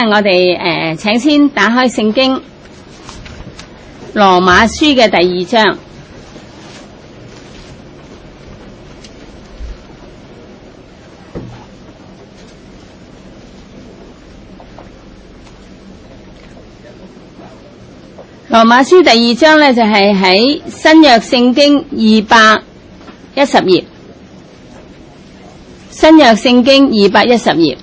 我哋請先打開聖經羅馬書嘅第2章。羅馬書第2章呢，就係喺新約聖經210頁，新約聖經210頁。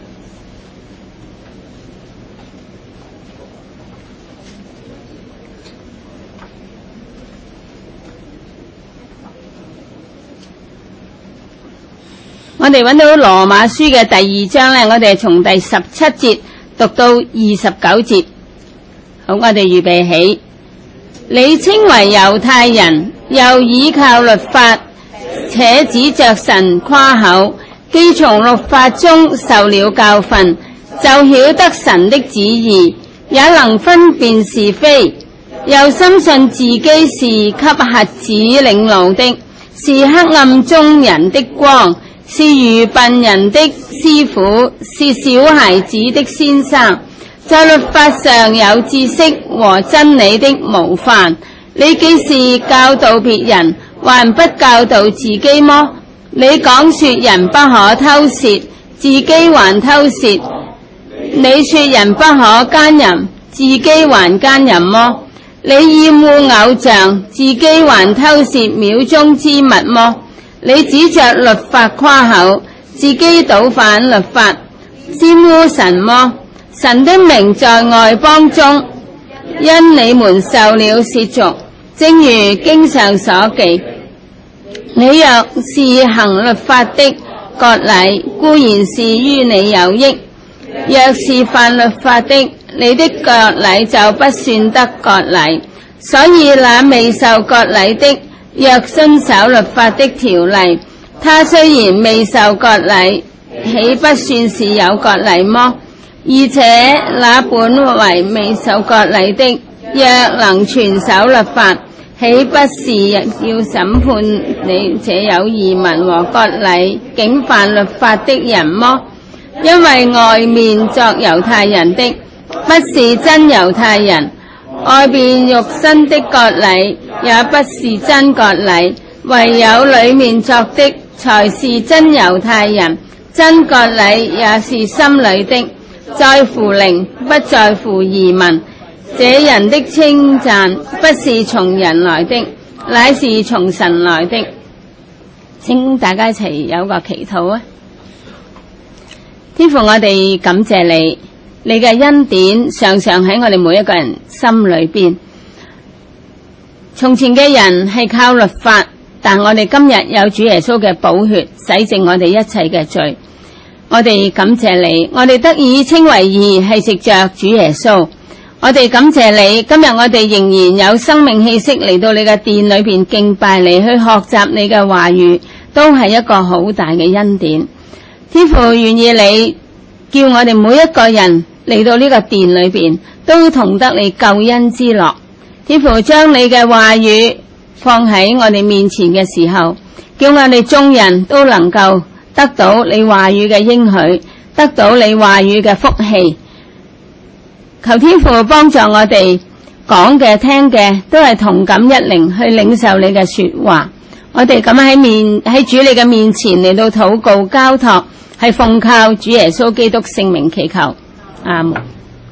我哋揾到羅馬書嘅第2章呢，我哋從第17節讀到29節。好，我哋預備起。你稱為猶太人，又倚靠律法，且指着神誇口，既從律法中受了教訓，就曉得神的旨意，也能分辨是非，又深信自己是給瞎子領路的，是黑暗中人的光，是愚笨人的師傅，是小孩子的先生，在律法上有知識和真理的模範。你既是教導別人，還不教導自己麼？你講說人不可偷竊，自己還偷竊；你說人不可奸淫，自己還奸淫麼？你厭惡偶像，自己還偷竊廟中之物麼？你指着律法誇口，自己倒反律法，玷污神麼？神的名在外邦中，因你們受了褻瀆，正如經上所記。你若是行律法的割禮，固然是於你有益；若是犯律法的，你的割禮就不算得割禮。所以那未受割禮的，若遵守律法的條例，他雖然未受割禮，豈不算是有割禮麼？而且那本為未受割禮的，若能全守律法，豈不是要審判你這有儀文和割禮竟犯律法的人麼？因為外面作猶太人的，不是真猶太人；外面肉身的割禮，也不是真割禮。唯有裏面作的，才是真猶太人。真割禮也是心裏的，在乎靈，不在乎儀文。這人的稱讚不是從人來的，乃是從神來的。請大家一齊有個祈禱啊！天父，我哋感謝你，你嘅恩典常常喺我哋每一個人心裏邊。從前嘅人係靠律法，但我哋今日有主耶穌嘅寶血洗淨我哋一切嘅罪。我哋感謝你，我哋得以稱為義係藉着主耶穌。我哋感謝你，今日我哋仍然有生命氣息嚟到你嘅殿裏邊敬拜你，去學習你嘅話語，都係一個好大嘅恩典。天父，願意你叫我哋每一個人嚟到呢個殿裏邊，都同得你救恩之樂。天父，將你嘅話語放喺我哋面前嘅時候，叫我哋眾人都能夠得到你話語嘅應許，得到你話語嘅福氣。求天父幫助我哋講嘅聽嘅都係同感一靈去領受你嘅說話。我哋咁喺主你嘅面前嚟到禱告交託，係奉靠主耶穌基督聖名祈求，阿門。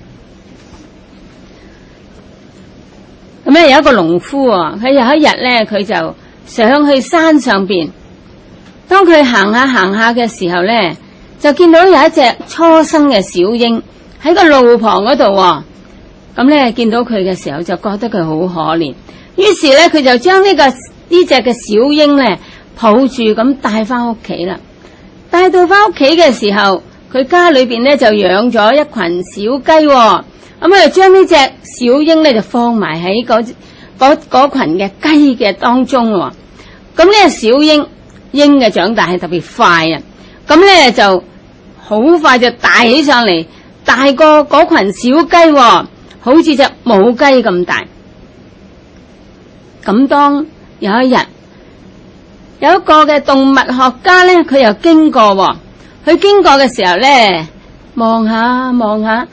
咁咧有一個農夫佢有一日咧，佢就上去山上邊。當佢行下嘅時候咧，就見到有一隻初生嘅小鷹喺個路旁嗰度。咁咧見到佢嘅時候就覺得佢好可憐，於是咧佢就將呢隻嘅小鷹咧抱住咁帶翻屋企啦。帶到翻屋企嘅時候，佢家裏邊咧就養咗一群小雞。咁佢就將呢隻小鷹咧就放埋喺嗰群嘅雞嘅當中。咁呢隻小鷹嘅長大係特別快啊！咁咧就好快就大起上嚟，大過嗰群小雞，好似隻母雞咁大。咁當有一日，有一個嘅動物學家咧，佢又經過，佢經過嘅時候咧，望下，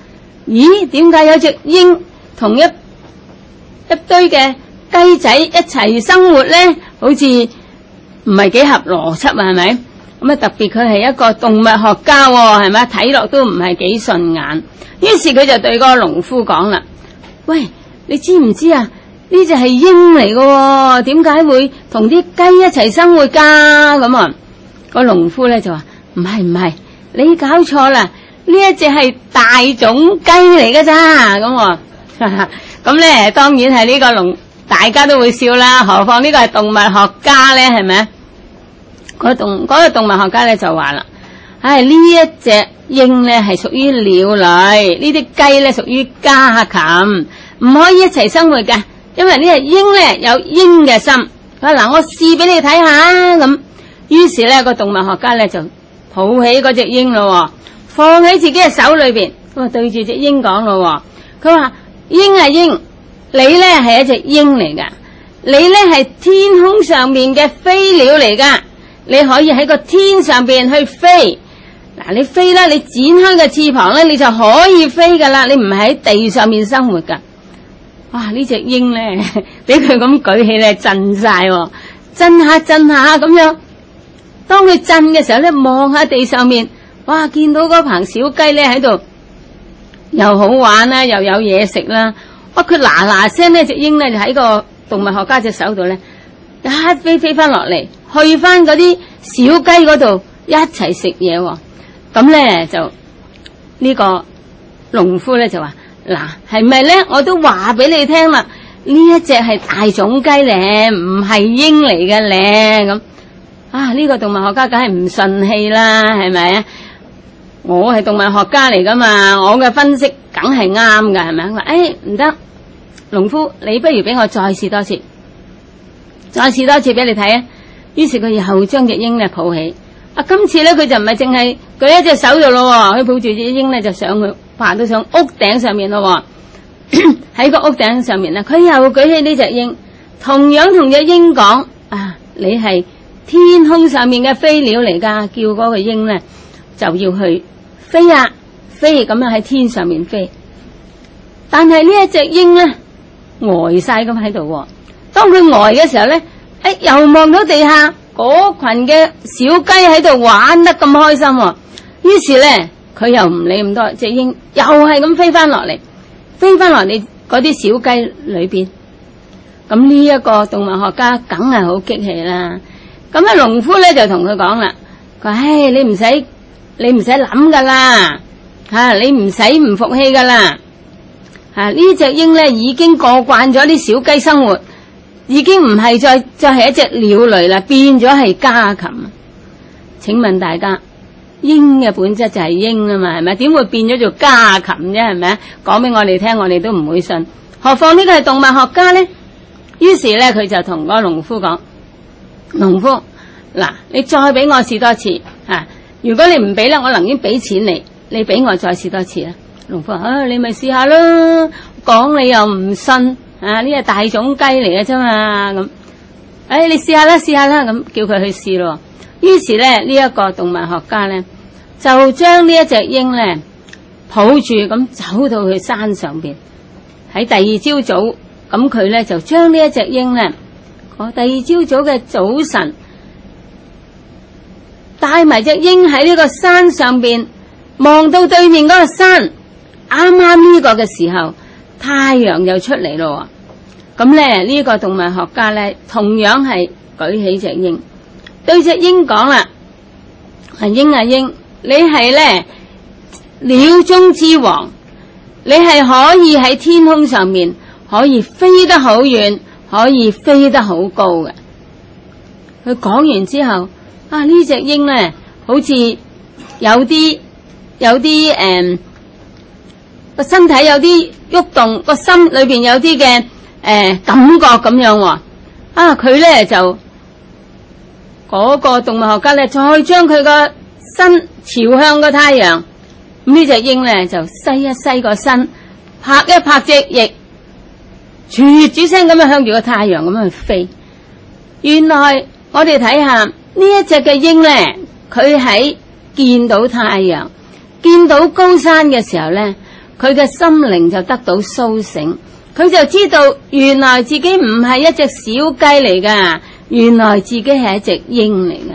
咦，點解有隻鷹同一堆嘅雞仔一齊生活咧？好似唔係幾合邏輯啊，係咪？咁啊，特別佢係一個動物學家喎，係咪？睇落都唔係幾順眼。於是佢就對個農夫講啦：喂，你知唔知啊？呢隻係鷹嚟嘅，點解會同啲雞一齊生活噶？咁啊，個農夫咧就話：唔係，你搞錯啦，呢一隻係大種雞嚟嘅咋？咁咧，當然係呢個大家都會笑啦。何況呢個係動物學家咧，係咪？嗰個動物學家咧就話啦：呢一隻鷹咧係屬於鳥類，呢啲雞咧屬於家禽，唔可以一齊生活嘅。因為呢隻鷹咧有鷹嘅心。嗱，我試俾你睇下咁。於是咧個動物學家咧就抱起嗰隻鷹咯，放喺自己嘅手裏邊，咁啊對住隻鷹講咯。佢話：鷹啊鷹，你咧係一隻鷹嚟噶，你咧係天空上面嘅飛鳥嚟噶，你可以喺個天上邊去飛。嗱，你飛啦，你展開個翅膀咧，你就可以飛噶啦，你唔係喺地上面生活噶。哇！呢隻鷹咧，俾佢咁舉起咧，震晒，震下咁樣。當佢震嘅時候咧，望下地上面，哇！見到嗰棚小雞咧喺度，又好玩啦，又有嘢食啦。哇！佢嗱聲呢隻鷹咧就喺個動物學家隻手度咧，一飛翻落嚟，去翻嗰啲小雞嗰度一齊食嘢。咁咧就呢個農夫咧就話：嗱，係咪咧？我都話俾你聽啦，呢一隻係大種雞咧，唔係鷹嚟嘅咧。咁呢個動物學家梗係唔順氣啦，係咪啊？我係動物學家嚟噶嘛，我嘅分析梗係啱噶，係咪？話唔得，農夫，你不如俾我再試多次俾你睇啊！於是佢又將隻鷹咧抱起。今次咧佢就唔係淨係舉一隻手度咯，佢抱住隻鷹咧就上去，爬到上屋頂上面咯。喺個屋頂上面咧，佢又舉起呢隻鷹，同樣同隻鷹講：你係天空上面嘅飛鳥嚟噶，叫嗰個鷹咧就要去飛啊飛，咁樣喺天上面飛。但係呢一隻鷹咧呆晒咁喺度。當佢呆嘅時候咧，又望到地下嗰群嘅小雞喺度玩得咁開心。於是咧佢又唔理咁多，隻鷹又係咁飛翻落嚟嗰啲小雞裏邊。咁呢一個動物學家梗係好激氣啦。咁農夫咧就同佢講啦，佢話：你唔使諗噶啦，你唔使唔服氣噶啦。呢隻鷹咧已經過慣咗啲小雞生活，已經唔係再係一隻鳥類啦，變咗係家禽。請問大家，鷹嘅本質就係鷹啊嘛，係咪？點會變咗做家禽啫？係咪？講俾我哋聽，我哋都唔會信。何況呢個係動物學家咧？於是咧，佢就同嗰個農夫講：農夫，嗱，你再俾我試多次如果你唔俾咧，我寧願俾錢你俾我再試多次啦。農夫話：你咪試下咯，講你又唔信呢係大種雞嚟嘅啫嘛。咁你試下啦，咁叫佢去試咯。於是咧呢一個動物學家咧就將呢一隻鷹咧抱住咁走到去山上邊。喺第二朝早，咁佢咧就將呢一隻鷹咧，第二朝早嘅早晨，帶埋隻鷹喺呢個山上邊，望到對面嗰個山。啱啱呢個嘅時候，太陽又出嚟咯。咁咧呢個動物學家咧同樣係舉起隻鷹，對隻鷹講啦：鷹啊鷹，你係咧鳥中之王，你係可以喺天空上面可以飛得好遠，可以飛得好高嘅。佢講完之後，呢隻鷹咧好似有啲個身體有啲喐動，個心裏邊有啲嘅感覺咁樣。佢咧就嗰個動物學家咧再將佢個身朝向個太陽。咁呢隻鷹咧就西一西個身，拍一拍隻翼，啜住聲咁樣向住個太陽咁樣去飛。原來我哋睇下呢一隻嘅鷹咧，佢喺見到太陽、見到高山嘅時候咧， 佢嘅心靈就得到蘇醒，佢就知道原來自己唔係一隻小雞嚟噶，原來自己係一隻鷹嚟噶。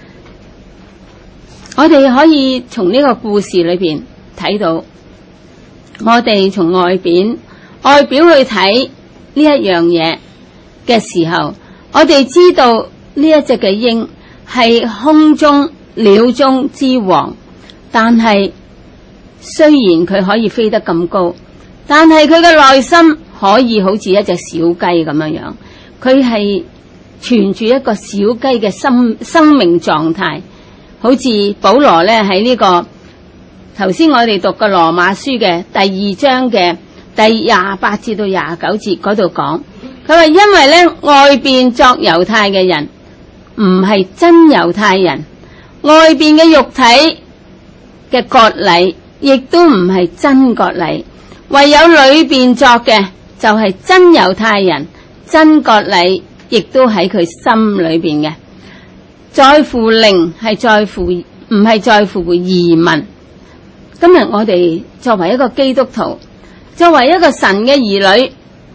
我哋可以從呢個故事裏邊睇到，我哋從外表去睇呢一樣嘢嘅時候，我哋知道呢一隻嘅鷹係空中鳥中之王，但係雖然佢可以飛得咁高，但係佢嘅內心可以好似一隻小雞咁樣樣，佢係存住一個小雞嘅生命狀態。好似保羅咧喺呢個頭先我哋讀嘅羅馬書嘅第2章嘅第28至到29節嗰度講，佢話因為咧外邊作猶太嘅人唔係真猶太人，外邊嘅肉體嘅割禮亦都唔係真割禮，唯有裏邊作嘅就係真猶太人，真割禮亦都喺佢心裏邊嘅。在乎靈係在乎，唔係在乎儀文。今日我哋作為一個基督徒，作為一個神嘅兒女，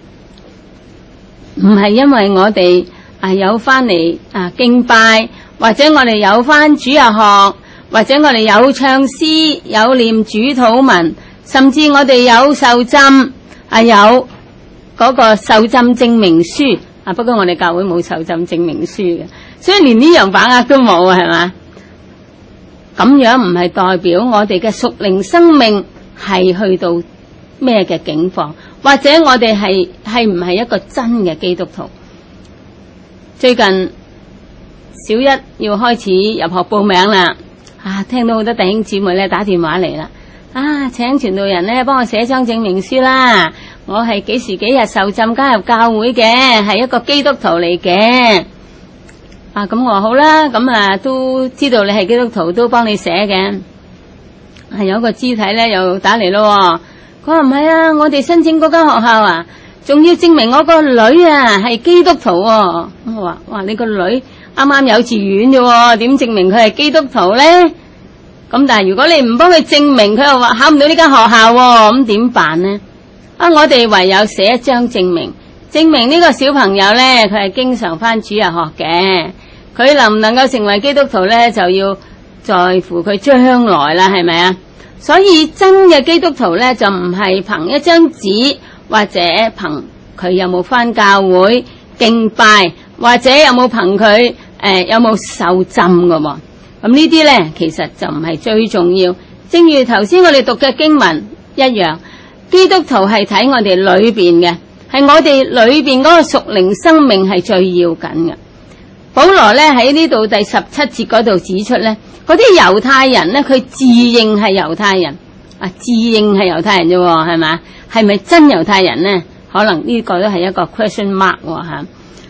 唔係因為我哋有翻嚟敬拜，或者我哋有翻主日學，或者我哋有唱詩，有念主禱文，甚至我哋有受浸，有嗰個受浸證明書。不過我哋教會冇受浸證明書嘅，所以連呢樣把握都冇啊，係嘛？咁樣唔係代表我哋嘅屬靈生命係去到咩嘅境況，或者我哋係唔係一個真嘅基督徒？最近小一要開始入學報名啦，聽到好多弟兄姊妹咧打電話嚟啦，請傳道人咧幫我寫張證明書啦。我係幾時幾日受浸加入教會嘅，係一個基督徒嚟嘅。咁我好啦，咁都知道你係基督徒，都幫你寫嘅。有個肢體咧又打嚟咯，佢話唔係啊，我哋申請嗰間學校仲要證明我個女係基督徒喎。咁我話哇，你個女啱啱幼稚園啫，點證明佢係基督徒咧？咁但係如果你唔幫佢證明，佢又話考唔到呢間學校喎，咁點辦呢？我哋唯有寫一張證明，證明呢個小朋友咧，佢係經常返主日學嘅，佢能唔能夠成為基督徒咧，就要在乎佢將來啦，係咪啊？所以真嘅基督徒咧，就唔係憑一張紙，或者憑佢有冇返教會敬拜，或者有冇憑佢有冇受浸㗎喎。咁呢啲咧，其實就唔係最重要。正如頭先我哋讀嘅經文一樣，基督徒係睇我哋裏邊嘅，係我哋裏邊嗰個屬靈生命係最要緊嘅。保羅咧喺呢度第17節嗰度指出咧，嗰啲猶太人咧，佢自認係猶太人，自認係猶太人啫，係嘛？係咪真猶太人呢？可能呢個都係一個 question mark 吓。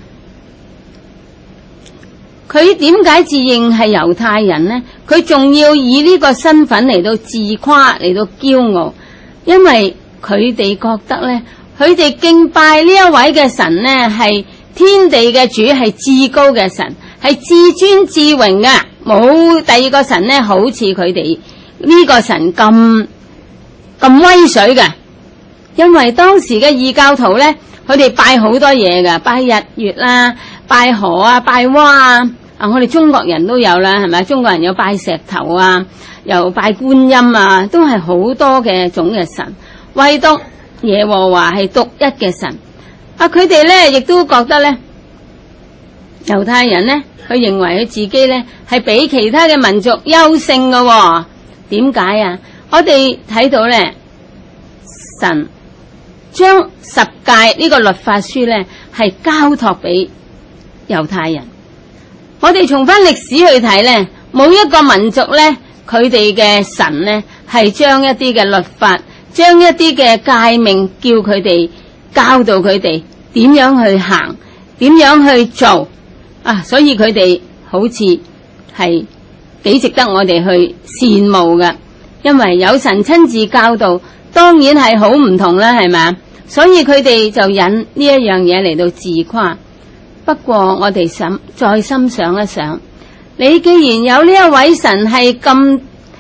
佢點解自認係猶太人呢？佢仲要以呢個身份嚟到自誇，嚟到驕傲，因為佢哋覺得咧，佢哋敬拜呢一位嘅神咧，係天地嘅主，係至高嘅神，係至尊至榮嘅，冇第二個神咧，好似佢哋呢個神咁威水嘅。因為當時嘅異教徒咧，佢哋拜好多嘢㗎，拜日月啦，拜河啊，拜蛙我哋中國人都有啦，係咪？中國人有拜石頭又拜觀音都係好多嘅種嘅神，唯獨耶和華係獨一嘅神。佢哋咧亦都覺得咧，猶太人咧，佢認為佢自己咧係比其他嘅民族優勝嘅。點解啊？我哋睇到咧，神將十誡呢個律法書咧係交託俾猶太人。我哋從翻歷史去睇咧，冇一個民族咧，佢哋嘅神咧係將一啲嘅律法，將一啲嘅誡命叫佢哋，教導佢哋點樣去行，點樣去做所以佢哋好似係幾值得我哋去羨慕嘅，因為有神親自教導，當然係好唔同啦，係咪？所以佢哋就引呢一樣嘢嚟到自誇。不過我哋再深想一想，你既然有呢一位神係咁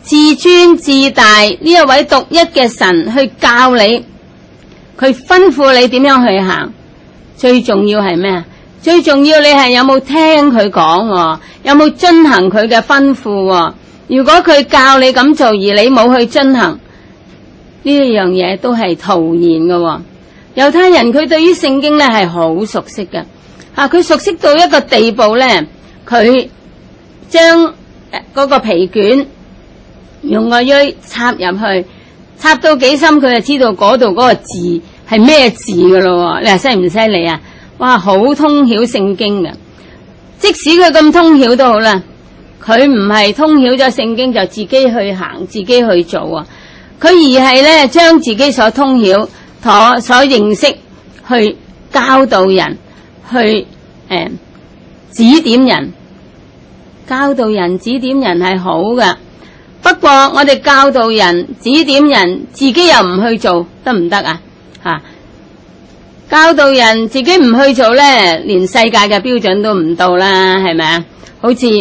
自尊自大呢一位獨一嘅神去教你，佢吩咐你點樣去行。最重要係咩啊？最重要你係有冇聽佢講，有冇遵行佢嘅吩咐。如果佢教你咁做而你冇去遵行，呢一樣嘢都係徒然嘅。猶太人佢對於聖經咧係好熟悉嘅，佢熟悉到一個地步咧，佢將嗰個皮卷用個錐插入去，插到幾深佢就知道嗰度嗰個字係咩字㗎咯。你話犀唔犀利啊？哇，好通曉聖經嘅，即使佢咁通曉都好啦，佢唔係通曉咗聖經就自己去行自己去做啊，佢而係咧將自己所通曉所認識去教導人，去指點人。教導人指點人係好嘅，不過我哋教導人指點人自己又唔去做得唔得啊？教導人自己唔去做咧，連世界嘅標準都唔到啦，係咪啊？好似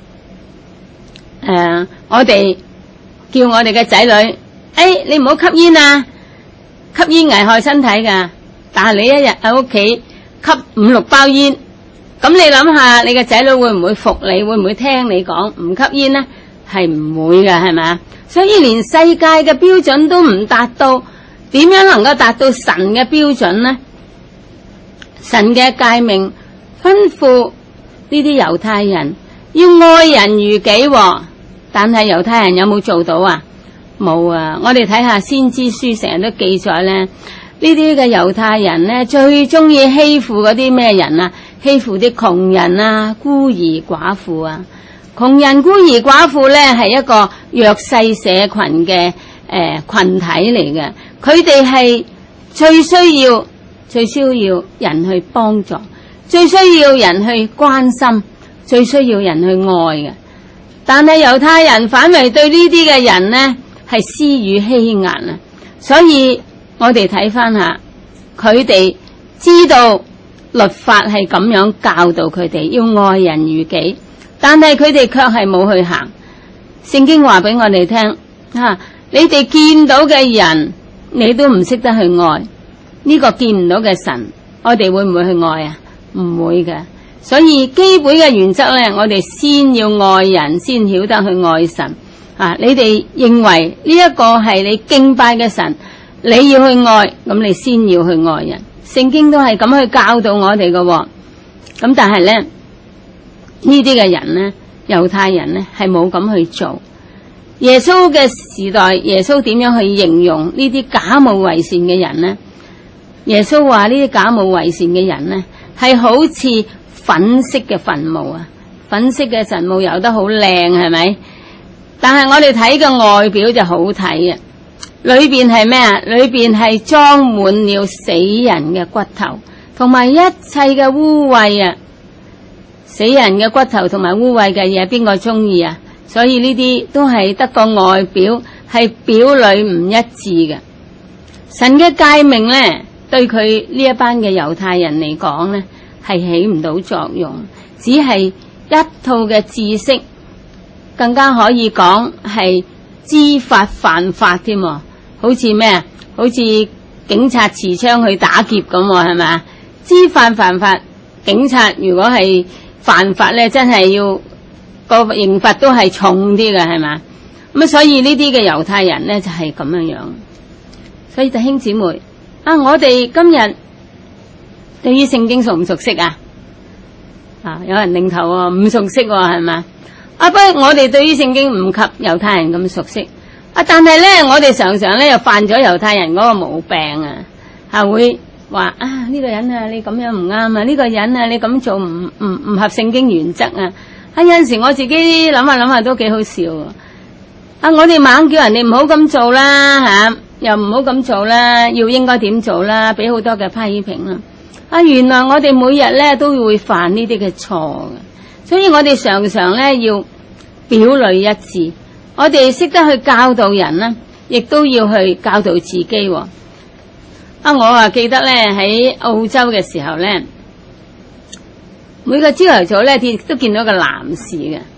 我哋叫我哋嘅仔女，你唔好吸煙啊，吸煙危害身體噶。但係你一日喺屋企吸5-6包煙，咁你諗下，你嘅仔女會唔會服你？會唔會聽你講唔吸煙呢？係唔會噶，係咪啊？所以連世界嘅標準都唔達到，點樣能夠達到神嘅標準呢？神嘅誡命吩咐呢啲猶太人要愛人如己，但係猶太人有冇做到啊？冇啊！我哋睇下先知書成日都記載咧，呢啲嘅猶太人咧最中意欺負嗰啲咩人啊？欺負啲窮人啊、孤兒寡婦啊。窮人、孤兒寡婦咧係一個弱勢社群嘅群體嚟嘅，佢哋係最需要人去幫助，最需要人去關心，最需要人去愛嘅。但係猶太人反為對呢啲嘅人呢係施予欺壓啊！所以我哋睇翻下，佢哋知道律法係咁樣教導佢哋要愛人如己，但係佢哋卻係冇去行。聖經話俾我哋聽，你哋見到嘅人，你都唔識得去愛。呢個見唔到嘅神，我哋會唔會去愛啊？唔會嘅。所以基本嘅原則咧，我哋先要愛人，先曉得去愛神。你哋認為呢一個係你敬拜嘅神，你要去愛，咁你先要去愛人。聖經都係咁去教導我哋嘅。咁但係咧，呢啲嘅人咧，猶太人咧係冇咁去做。耶穌嘅時代，耶穌點樣去形容呢啲假冒為善嘅人呢？耶穌話呢啲假冒為善嘅人呢，係好似粉色嘅墳墓啊！粉色嘅墳墓油得好靚，係咪？但係我哋睇嘅外表就好睇啊！裏邊係咩啊？裏邊係裝滿了死人嘅骨頭，同埋一切嘅污穢啊！死人嘅骨頭同埋污穢嘅嘢，邊個中意啊？所以呢啲都係得個外表，係表裏唔一致嘅。神嘅誡命呢，對佢呢一班嘅猶太人嚟講呢，係起唔到作用，只係一套嘅知識，更加可以講係知法犯法添。好似咩啊？好似警察持槍去打劫咁，係咪？知法犯法，警察如果係犯法呢，真係要個刑罰都係重啲嘅，係嘛？咁所以呢啲嘅猶太人呢，就係咁樣樣。所以弟兄姊妹我哋今日對於聖經熟唔熟悉啊？有人擰頭喎，唔熟悉喎，係嘛？不過我哋對於聖經唔及猶太人咁熟悉但係咧，我哋常常咧又犯咗猶太人嗰個毛病啊！會話呢個人啊，你咁樣唔啱啊！呢個人啊，你咁做唔合聖經原則啊！有陣時我自己諗下都幾好笑我哋猛叫人哋唔好咁做啦又唔好咁做啦，要應該點做啦，俾好多嘅批評啦。原來我哋每日咧都會犯呢啲嘅錯嘅，所以我哋常常咧要表裏一致。我哋識得去教導人呢，亦都要去教導自己。我記得咧喺澳洲嘅時候咧，每個朝頭早咧都見到個男士嘅。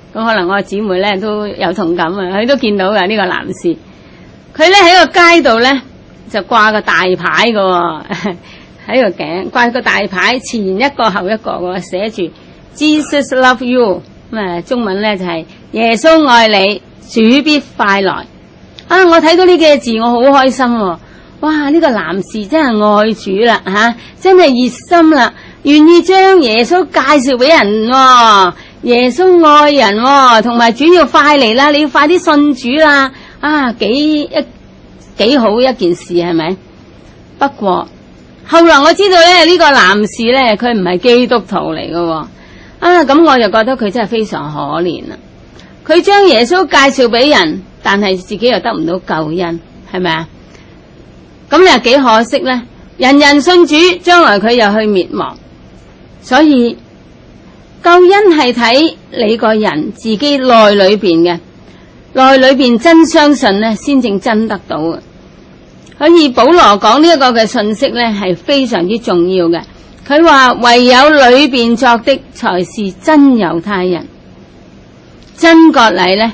咁可能我姊妹咧都有同感啊，佢都見到嘅呢個男士，佢咧喺個街度咧就掛個大牌嘅，喺個頸掛個大牌，前一個後一個嘅，寫住 Jesus love you， 咁中文咧就係耶穌愛你，主必快來。啊，我睇到呢幾個字，我好開心喎！哇，呢個男士真係愛主啦吓，真係熱心啦，願意將耶穌介紹俾人喎。耶穌愛人喎，同埋主要快嚟啦，你要快啲信主啦！啊，幾好一件事係咪？不過後來我知道咧，呢個男士咧佢唔係基督徒嚟嘅喎。啊，咁我就覺得佢真係非常可憐啦。佢將耶穌介紹俾人，但係自己又得唔到救恩，係咪啊？咁你又幾可惜咧？人人信主，將來佢又去滅亡。所以救恩係睇你個人自己內裏邊嘅，內裏邊真相信咧，先正真得到嘅。所以保羅講呢一個嘅信息咧，係非常之重要嘅。佢話唯有裏邊作的才是真猶太人，真割禮咧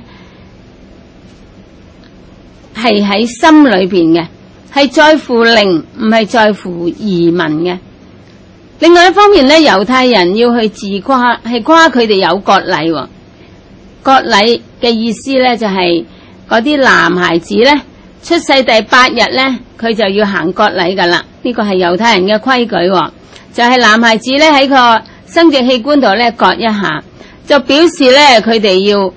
係喺心裏邊嘅，係在乎靈，唔係在乎儀文嘅。另外一方面咧，猶太人要去自誇，係誇佢哋有割禮喎。割禮嘅意思咧就係嗰啲男孩子咧出世第8日咧，佢就要行割禮噶啦。呢個係猶太人嘅規矩喎，就係男孩子咧喺個生殖器官度咧割一下，就表示咧佢哋要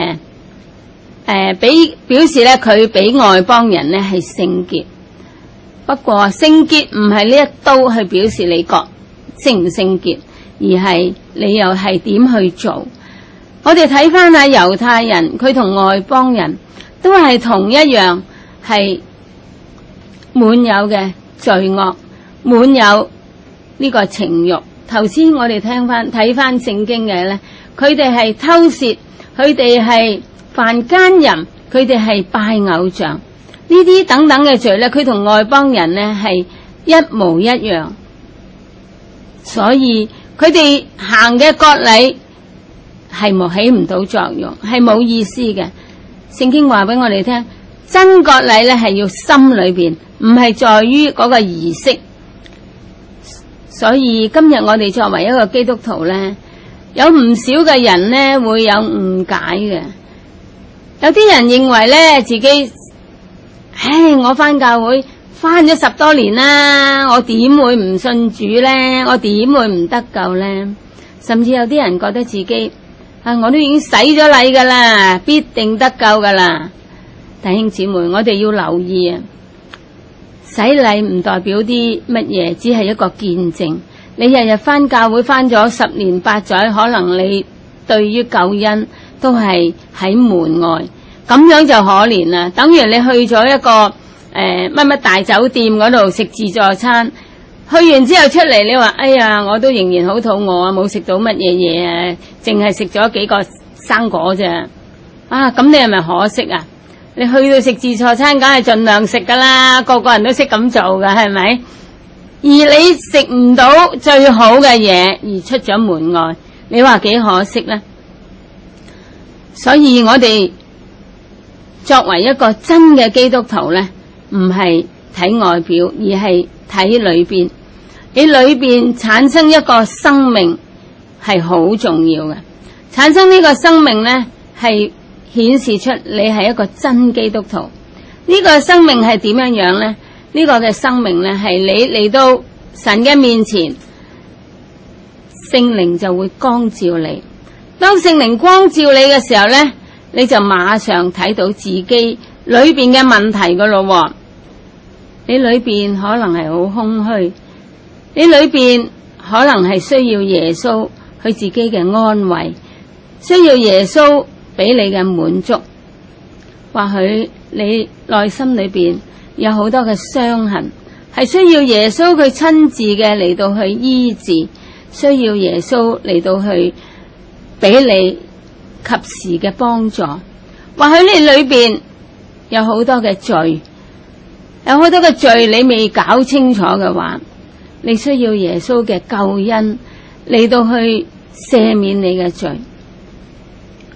表示咧佢俾外邦人咧係聖潔。不過聖潔唔係呢一刀去表示你割聖唔聖潔，而係你又係點去做。我哋睇翻下猶太人，佢同外邦人都係同一樣，係滿有嘅罪惡，滿有呢個情慾。頭先我哋睇翻聖經嘅咧，佢哋係偷竊，佢哋係犯奸淫，佢哋係拜偶像，呢啲等等嘅罪咧，佢同外邦人咧係一模一樣。所以佢哋行嘅割禮係起唔到作用，係冇意思嘅。聖經話俾我哋聽，真割禮咧係要心裏邊，唔係在於嗰個儀式。所以今日我哋作為一個基督徒咧，有唔少嘅人咧會有誤解嘅。有啲人認為咧自己，我返教會返咗10多年啦，我點會唔信主咧？我點會唔得救咧？甚至有啲人覺得自己我都已經洗咗禮噶啦，必定得救噶啦。弟兄姊妹，我哋要留意啊！洗禮唔代表啲乜嘢，只係一個見證。你日日返教會返咗10年8載，可能你對於救恩都係喺門外，咁樣就可憐啦。等於你去咗一個乜乜大酒店嗰度食自助餐，去完之後出嚟，你話哎呀，我都仍然好肚餓啊，冇食到乜嘢嘢啊，淨係食咗幾個生果啫。啊，咁你係咪可惜啊？你去到食自助餐，梗係盡量食噶啦，個個人都識咁做噶，係咪？而你食唔到最好嘅嘢，而出咗門外，你話幾可惜呢？所以我哋作為一個真嘅基督徒呢，唔係睇外表，而係睇裏邊。你裏邊產生一個生命係好重要嘅，產生呢個生命呢，係顯示出你係一個真基督徒。呢個生命係點樣樣呢？呢個嘅生命呢，係你嚟到神嘅面前，聖靈就會光照你。當聖靈光照你嘅時候呢，你就馬上睇到自己裏邊嘅問題噶咯。你裏邊可能係好空虛，你裏邊可能係需要耶穌佢自己嘅安慰，需要耶穌俾你嘅滿足。或許你內心裏邊有好多嘅傷痕，係需要耶穌佢親自嘅嚟到去醫治，需要耶穌嚟到去俾你及時嘅幫助。或許你裏邊有好多嘅罪，有好多嘅罪你未搞清楚嘅話，你需要耶穌嘅救恩嚟到去赦免你嘅罪。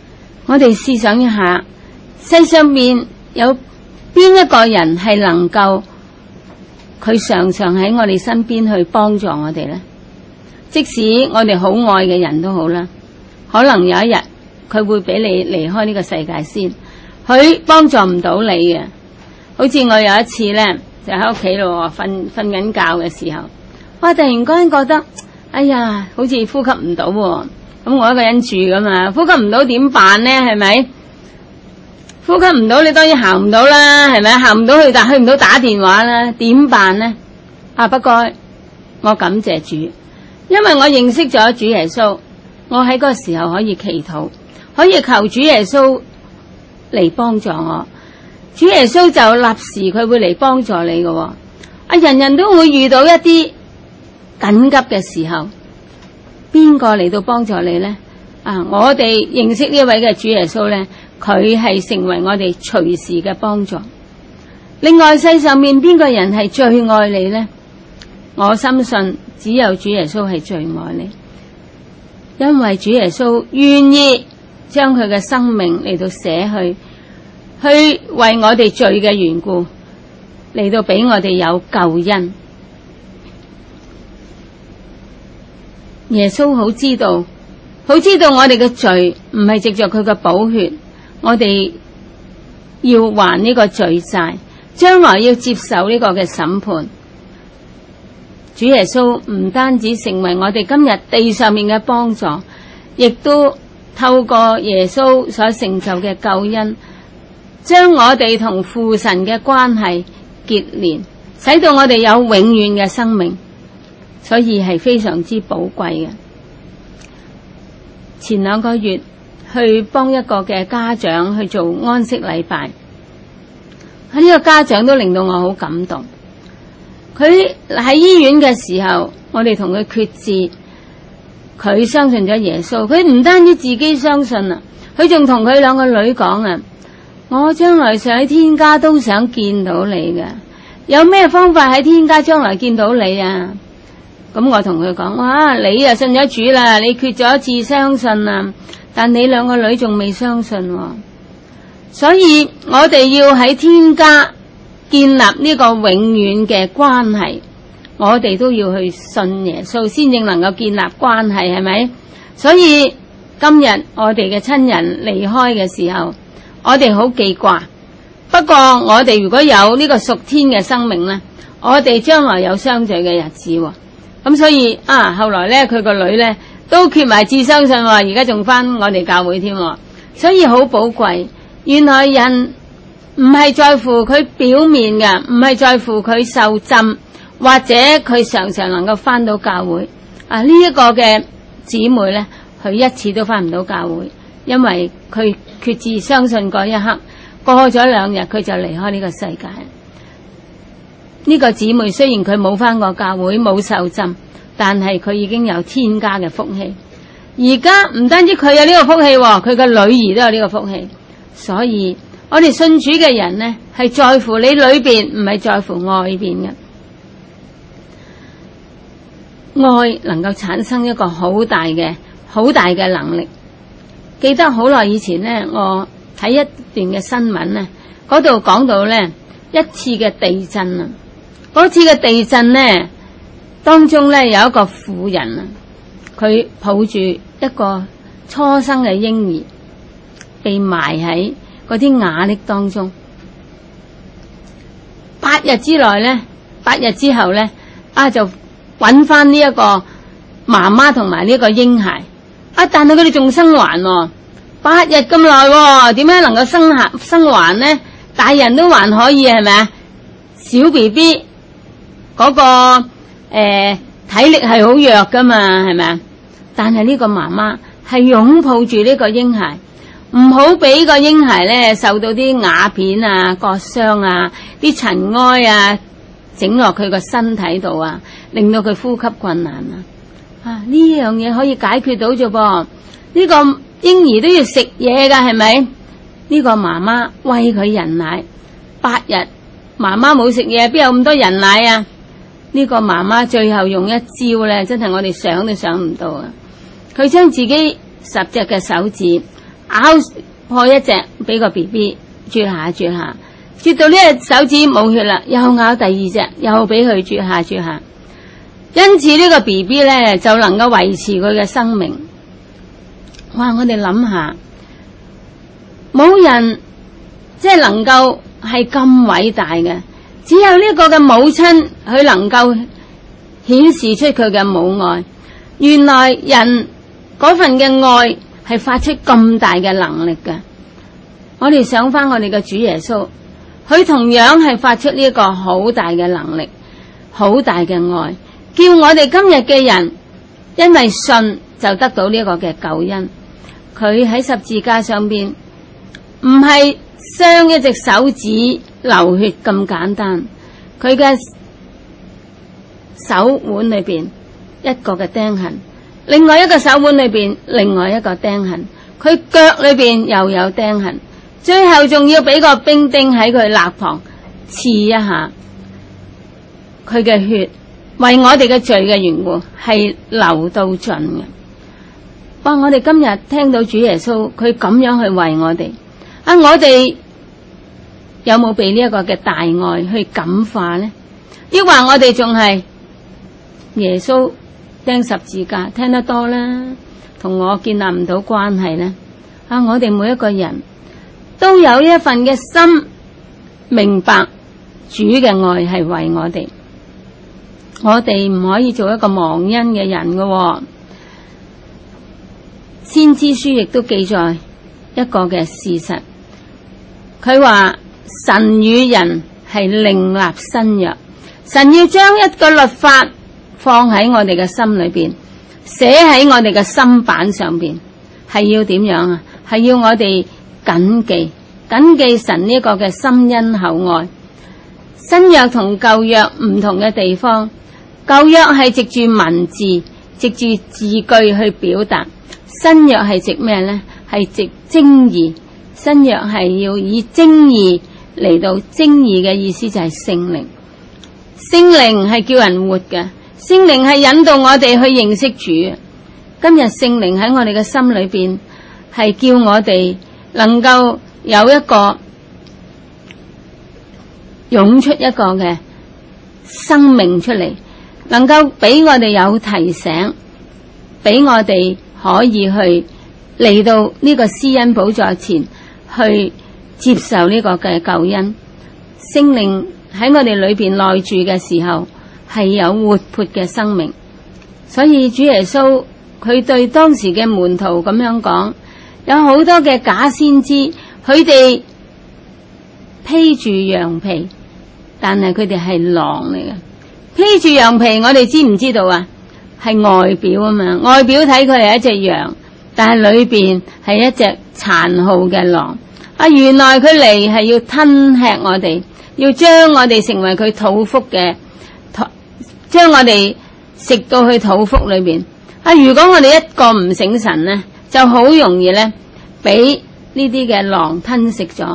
我哋試想一下，世上面有邊一個人係能夠佢常常喺我哋身邊去幫助我哋呢？即使我哋好愛嘅人都好啦，可能有一日佢會俾你離開呢個世界先，佢幫助唔到你嘅。好似我有一次呢，就喺屋企度瞓緊覺嘅時候，我突然間覺得，哎呀，好似呼吸唔到喎。咁我一個人住噶嘛，呼吸唔到點辦呢？係咪？呼吸唔到，你當然行唔到啦，係咪？行唔到去，但去唔到打電話啦，點辦呢？不過我感謝主，因為我認識咗主耶穌，我喺嗰個時候可以祈禱，可以求主耶穌嚟幫助我。主耶穌就立時佢會嚟幫助你嘅。人人都會遇到一啲緊急嘅時候，邊個嚟到幫助你呢？我哋認識呢位嘅主耶穌呢，佢係成為我哋隨時嘅幫助。另外，世上面邊個人係最愛你呢？我深信只有主耶穌係最愛你，因為主耶穌願意將佢嘅生命嚟到捨去為我哋罪嘅緣故嚟到俾我哋有救恩。耶穌好知道我哋嘅罪唔係藉着佢嘅寶血，我哋要還呢個罪債，將來要接受呢個嘅審判。主耶穌唔單止成為我哋今日地上面嘅幫助，亦都透過耶穌所成就嘅救恩，將我哋同父神嘅關係結連，使到我哋有永遠嘅生命，所以係非常之寶貴嘅。前2個月去幫一個嘅家長去做安息禮拜，呢個家長都令到我好感動。佢喺醫院嘅時候，我哋同佢決志，佢相信咗耶穌。佢唔單止自己相信啊，佢仲同佢2個女講啊，我將來想喺天家都想見到你嘅，有咩方法喺天家將來見到你啊？咁我同佢講，哇，你啊信咗主啦，你決咗志相信啊，但你2個女仲未相信喎，所以我哋要喺天家建立呢個永遠嘅關係，我哋都要去信耶穌先至能夠建立關係，係咪？所以今日我哋嘅親人離開嘅時候，我哋好記掛。不過我哋如果有呢個屬天嘅生命呢，我哋將來有相聚嘅日子喎。咁所以後來呢，佢個女呢都決埋志相信，而家仲返我哋教會添，所以好寶貴。原來人唔係在乎佢表面嘅，唔係在乎佢受浸或者佢常常能夠返到教會。呢一個嘅姊妹呢，佢一次都返唔到教會，因為佢決志相信嗰一刻，過咗2日佢就離開呢個世界。呢個姊妹雖然佢冇返過教會，冇受浸，但係佢已經有天家嘅福氣。而家唔單止佢有呢個福氣，佢嘅女兒都有呢個福氣。所以我哋信主嘅人呢，係在乎你裏邊，唔係在乎外邊嘅。愛能夠產生一個好大嘅能力。記得好耐以前呢，我睇一段嘅新聞呢，嗰度講到呢一次嘅地震啊。嗰次嘅地震呢，當中呢有一個婦人啊，佢抱住一個初生嘅嬰兒，被埋喺嗰啲瓦礫當中。8日之內呢，8日之後呢，就揾翻呢一個媽媽同埋呢個嬰孩。但係佢哋仲生還喎，8日咁耐，點解能夠生還呢？大人都還可以，係咪啊？小 BB 嗰個體力係好弱噶嘛，係咪啊？但係呢個媽媽係擁抱住呢個嬰孩，唔好俾個嬰孩咧受到啲瓦片啊、割傷啊、啲塵埃啊整落佢個身體度啊，令到佢呼吸困難啊！呢樣嘢可以解決到啫噃。呢個嬰兒都要食嘢噶，係咪？呢個媽媽餵佢人奶8日，媽媽冇食嘢，邊有咁多人奶啊？呢個媽媽最後用一招咧，真係我哋想都想唔到啊！佢將自己10隻嘅手指破一隻俾個 BB 啜下，啜到呢隻手指冇血啦，又咬第二隻，又俾佢啜下，因此呢個 BB 咧就能夠維持佢嘅生命。哇！我哋諗下，冇人即係能夠係咁偉大嘅，只有呢個嘅母親佢能夠顯示出佢嘅母愛。原來人嗰份嘅愛係發出咁大嘅能力嘅。我哋想翻我哋嘅主耶穌，佢同樣係發出呢個好大嘅能力，好大嘅愛，叫我哋今日嘅人因為信就得到呢個嘅救恩。佢喺十字架上邊唔係傷一隻手指流血咁簡單，佢嘅手腕裏邊一個嘅釘痕，另外一個手腕裏邊另外一個釘痕，佢腳裏邊又有釘痕，最後仲要俾個兵丁喺佢肋旁刺一下，佢嘅血為我哋嘅罪嘅緣故係流到盡嘅。哇！我哋今日聽到主耶穌佢咁樣去為我哋，我哋有冇被呢一個嘅大愛去感化呢？抑或我哋仲係耶穌釘十字架聽得多啦，同我建立唔到關係呢？我哋每一個人都有一份嘅心明白主嘅愛係為我哋，我哋唔可以做一個忘恩嘅人嘅。先知書亦都記載一個嘅事實，佢話神與人係另立新約，神要將一個律法放喺我哋嘅心裏邊，寫喺我哋嘅心板上邊，係要點樣啊？係要我哋謹記神呢個嘅深恩厚愛。新約同舊約唔同嘅地方，舊約係藉住文字，藉住字句去表達。新約係藉咩呢？係藉精義。新約係要以精義嚟到，精義嘅意思就係聖靈。聖靈係叫人活嘅，聖靈係引導我哋去認識主。今日聖靈喺我哋嘅心裏邊，係叫我哋能夠有一個湧出一個嘅生命出嚟，能夠俾我哋有提醒，俾我哋可以去嚟到呢個施恩寶座前去接受呢個嘅救恩。聖靈喺我哋裏邊內住嘅時候係有活潑嘅生命，所以主耶穌佢對當時嘅門徒咁樣講，有好多嘅假先知，佢哋披住羊皮，但係佢哋係狼嚟嘅。披住羊皮我哋知唔知道啊？係外表啊嘛，外表睇佢係一隻羊，但係裏邊係一隻殘酷嘅狼。原來佢嚟係要吞吃我哋，要將我哋成為佢肚腹嘅，將我哋食到去肚腹裏邊。如果我哋一個唔醒神呢，就好容易呢俾呢啲嘅狼吞食咗。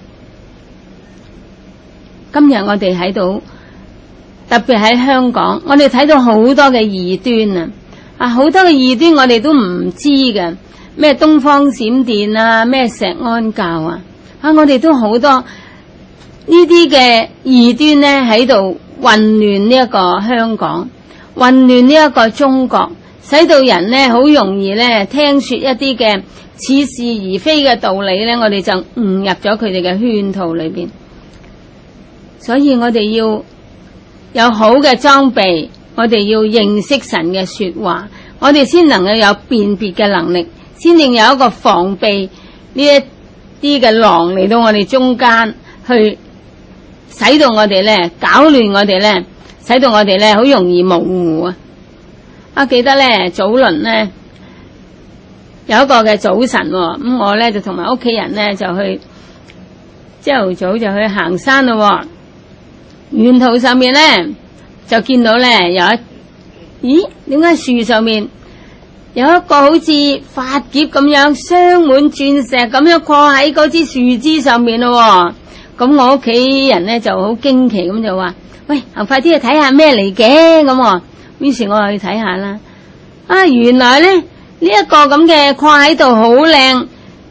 今日我哋喺度，特別喺香港，我哋睇到好多嘅異端啊！好多嘅異端我哋都唔知嘅，咩東方閃電啊，咩石安教啊，我哋都好多呢啲嘅異端呢喺度混亂呢一個香港，混亂呢一個中國，使到人呢好容易呢聽說一啲嘅似是而非嘅道理呢，我哋就誤入咗佢哋嘅圈套裏邊。所以我哋要有好嘅裝備，我哋要認識神嘅說話，我哋先能夠有辨別嘅能力，先至有一個防備呢一啲嘅狼嚟到我哋中間，去使到我哋呢搞亂我哋呢，使到我哋呢好容易模糊啊！記得呢早輪呢有一個嘅早晨，咁我呢就同埋屋企人呢就去朝頭早就去行山咯。沿途上面呢就見到呢有咦？點解樹上面有一個好似髮夾咁樣鑲滿鑽石咁樣掛喺嗰支樹枝上面咯？咁我屋企人呢就好驚奇咁就話：喂，快啲去睇下咩嚟嘅咁。於是我去睇下啦。原來呢一個咁嘅掛喺度好靚，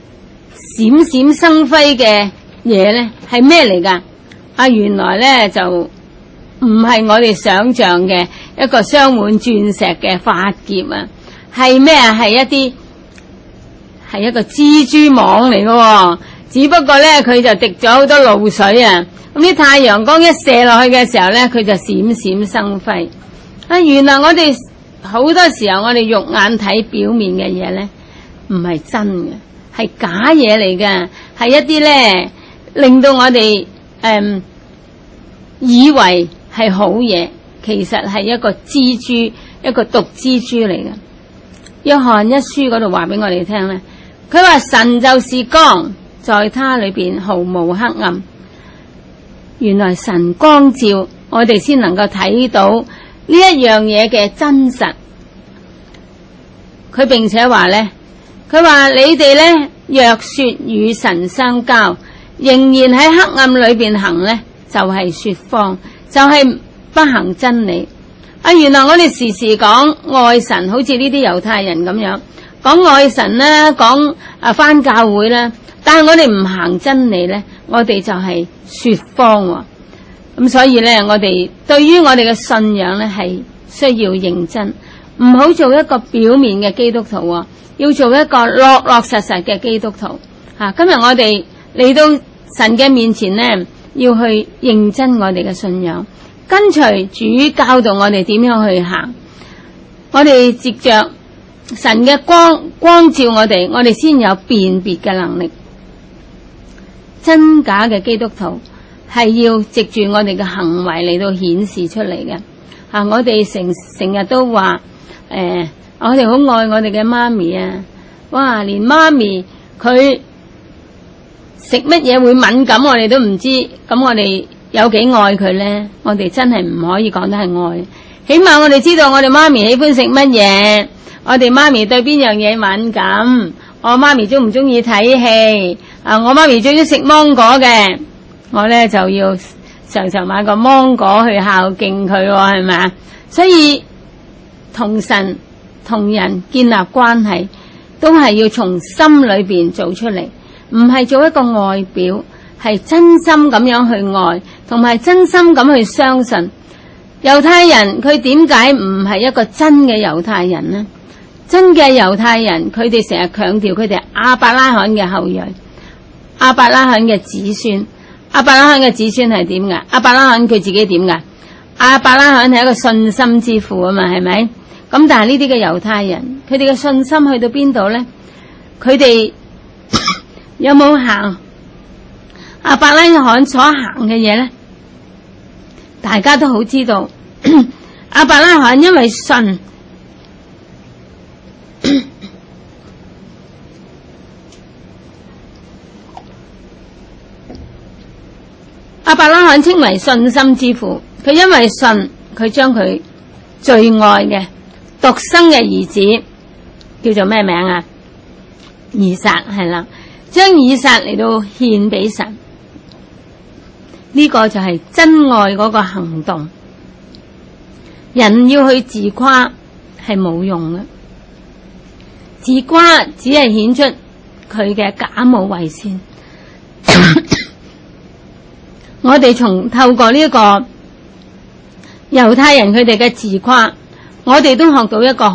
閃閃生輝嘅嘢呢係咩嚟㗎？原來呢就唔係我哋想象嘅一個鑲滿鑽石嘅髮夾啊，係咩啊？係一個蜘蛛網嚟嘅，只不過呢佢就滴咗好多露水啊，咁啲太陽光一射落去嘅時候呢，佢就閃閃生輝。原來我哋好多時候我哋肉眼睇表面嘅嘢呢，唔係真嘅，係假嘢嚟嘅，係一啲呢令到我哋以為係好嘢，其實係一個蜘蛛，一個毒蜘蛛嚟嘅。約翰一書嗰度話俾我哋聽呢，佢話神就是光，在他裏邊毫無黑暗。原來神光照我哋先能夠睇到呢一樣嘢嘅真實。佢並且話呢，佢話你哋呢，若說與神相交，仍然喺黑暗裏邊行呢，就係說謊，就係不行真理。原來我哋時時講愛神，好似呢啲猶太人咁樣講愛神啦，講返教會啦，但係我哋唔行真理呢，我哋就係說謊。咁所以呢，我哋對於我哋嘅信仰呢，係需要認真，唔好做一個表面嘅基督徒，要做一個落落實實嘅基督徒。今日我哋嚟到神嘅面前呢，要去認真我哋嘅信仰，跟隨主教導我哋點樣去行。我哋藉着神嘅光照我哋先有辨別嘅能力。真假嘅基督徒係要藉住我哋嘅行為嚟到顯示出嚟嘅。我哋成日都話我哋好愛我哋嘅媽咪啊！哇，連媽咪佢食乜嘢會敏感，我哋都唔知。咁我哋有幾愛佢呢？我哋真係唔可以講得係愛。起碼我哋知道我哋媽咪喜歡食乜嘢，我哋媽咪對邊樣嘢敏感，我媽咪中唔中意睇戲？我媽咪最中意食芒果嘅，我呢就要常常買個芒果去孝敬佢，係咪啊？所以同神同人建立關係，都係要從心裏邊做出嚟，唔係做一個外表，係真心咁樣去愛，同埋真心咁去相信。猶太人佢點解唔係一個真嘅猶太人呢？真嘅猶太人佢哋成日強調佢哋係亞伯拉罕嘅後裔，亞伯拉罕嘅子孫。亞伯拉罕嘅子孫係點噶？亞伯拉罕佢自己點噶？亞伯拉罕係一個信心之父啊嘛，係咪？咁但係呢啲嘅猶太人，佢哋嘅信心去到邊度呢？佢哋有冇行亞伯拉罕所行嘅嘢呢？大家都好知道，亞伯拉罕因為信，亞伯拉罕稱為信心之父。佢因為信，佢將佢最愛嘅獨生嘅兒子叫做咩名啊？以撒，係啦，將以撒嚟到獻俾神。呢個就係真愛嗰個行動。人要去自誇係冇用嘅，自誇只係顯出佢嘅假冒偽善。我哋透過呢一個猶太人佢哋嘅自誇，我哋都學到一個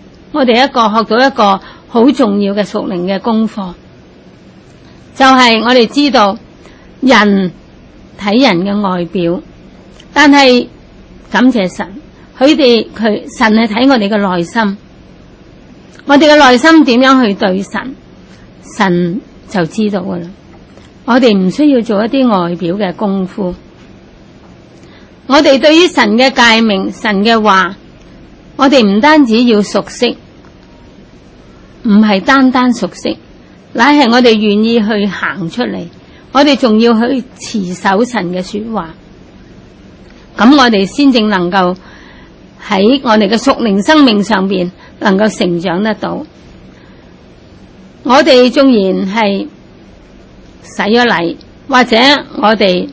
好重要嘅屬靈嘅功課，就係我哋知道人睇人嘅外表，但係感謝神，神係睇我哋嘅內心，我哋嘅內心點樣去對神，神就知道噶啦。我哋唔需要做一啲外表嘅功夫，我哋對於神嘅誡命、神嘅話，我哋唔單止要熟悉，唔係單單熟悉，乃係我哋願意去行出嚟。我哋仲要去持守神嘅說話，咁我哋先正能夠喺我哋嘅屬靈生命上邊能夠成長得到。我哋縱然係洗咗禮，或者我哋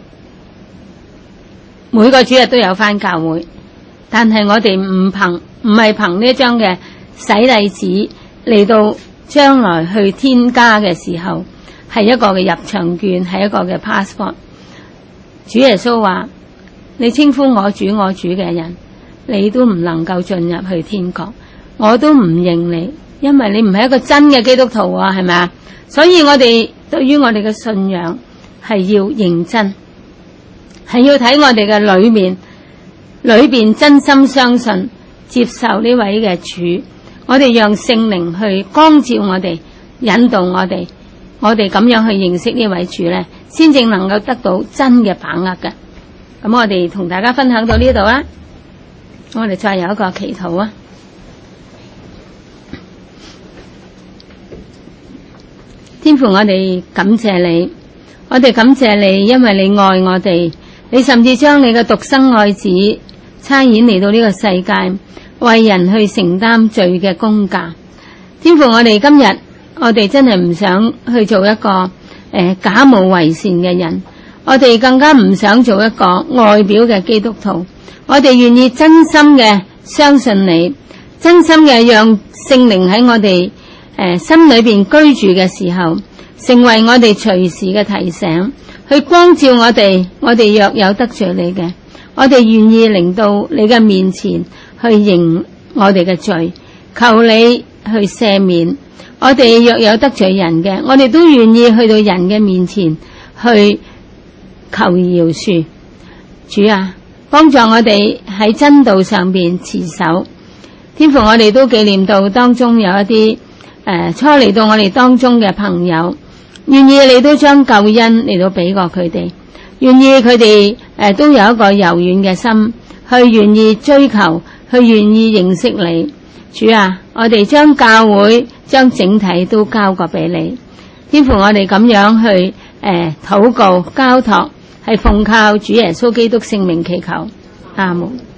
每個主日都有返教會，但係我哋唔係憑呢張嘅洗禮紙嚟到將來去天家嘅時候， 係一個嘅入場券，係一個嘅 passport。主耶穌話：你稱呼我主嘅人，你都唔能夠進入去天國，我都唔認你，因為你唔係一個真嘅基督徒啊，係咪啊？所以我哋對於我哋嘅信仰係要認真，係要睇我哋嘅裏邊真心相信接受呢位嘅主，我哋讓聖靈去光照我哋，引導我哋咁樣去認識呢位主咧，先正能夠得到真嘅把握嘅。咁我哋同大家分享到呢度啦，我哋再有一個祈禱啊。天父，我哋感謝你，因為你愛我哋，你甚至將你嘅獨生愛子差遣嚟到呢個世界，為人去承擔罪嘅工價。天父，我哋今日我哋真係唔想去做一個假冒為善嘅人，我哋更加唔想做一個外表嘅基督徒。我哋願意真心嘅相信你，真心嘅讓聖靈喺我哋心裏邊居住嘅時候，成為我哋隨時嘅提醒，去光照我哋。我哋若有得罪你嘅，我哋願意嚟到你嘅面前去認我哋嘅罪，求你去赦免。我哋若有得罪人嘅，我哋都願意去到人嘅面前去求饒恕。主啊，幫助我哋喺真道上邊持守。天父，我哋都紀念到當中有一啲初嚟到我哋當中嘅朋友，願意你都將救恩嚟到俾過佢哋，願意佢哋都有一個柔軟嘅心，去願意追求，去願意認識你。主啊，我哋將教會將整體都交過俾你。天父，我哋咁樣去禱告交託，係奉靠主耶穌基督聖名祈求，阿門。